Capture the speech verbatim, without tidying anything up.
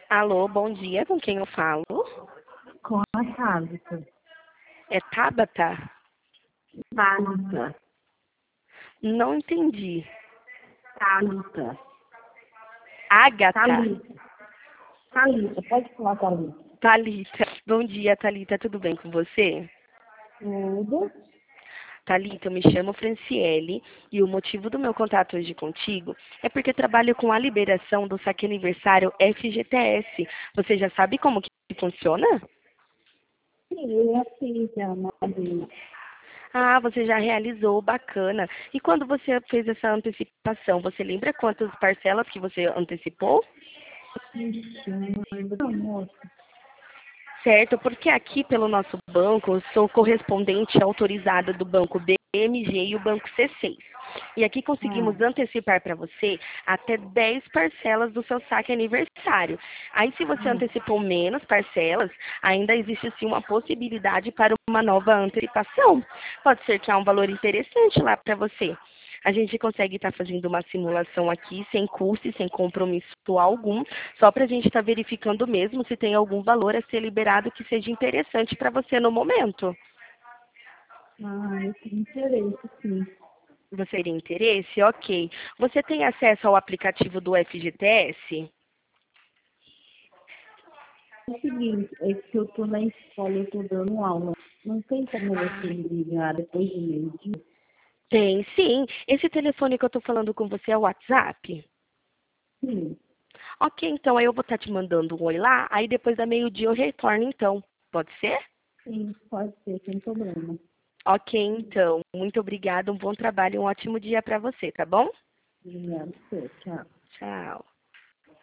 Alô, bom dia, com quem eu falo? Com a Thalita. É Tabata? Thalita. Não entendi. Thalita. Agatha? Thalita. Thalita, pode falar Thalita. Thalita. Bom dia, Thalita, tudo bem com você? Tudo. Thalita, eu me chamo Franciele e o motivo do meu contato hoje contigo é porque trabalho com a liberação do saque aniversário F G T S. Você já sabe como que funciona? Sim, eu já fiz a madrinha. Ah, você já realizou, bacana. E quando você fez essa antecipação, você lembra quantas parcelas que você antecipou? Ixi, eu não lembro não, moça. Certo, porque aqui pelo nosso banco, eu sou correspondente autorizada do banco B M G e o banco C seis. E aqui Ah, conseguimos antecipar para você até dez parcelas do seu saque aniversário. Aí, se você hum. antecipou menos parcelas, ainda existe sim uma possibilidade para uma nova antecipação. Pode ser que há um valor interessante lá para você. A gente consegue estar fazendo uma simulação aqui sem custo e sem compromisso algum, só para a gente estar verificando mesmo se tem algum valor a ser liberado que seja interessante para você no momento. Ah, eu tenho interesse, sim. Você teria interesse? Ok. Você tem acesso ao aplicativo do F G T S? É o seguinte, é que eu tô na escola, eu tô dando aula. Não tem como você me ligar depois do meio-dia? Tem, sim. Esse telefone que eu estou falando com você é o WhatsApp? Sim, Ok, então aí eu vou estar te mandando um oi lá, aí depois da meio-dia eu retorno então. Pode ser? sim, pode ser, sem problema. Ok, então. Muito obrigada, um bom trabalho, um ótimo dia para você, tá bom? Obrigada, tchau. Tchau.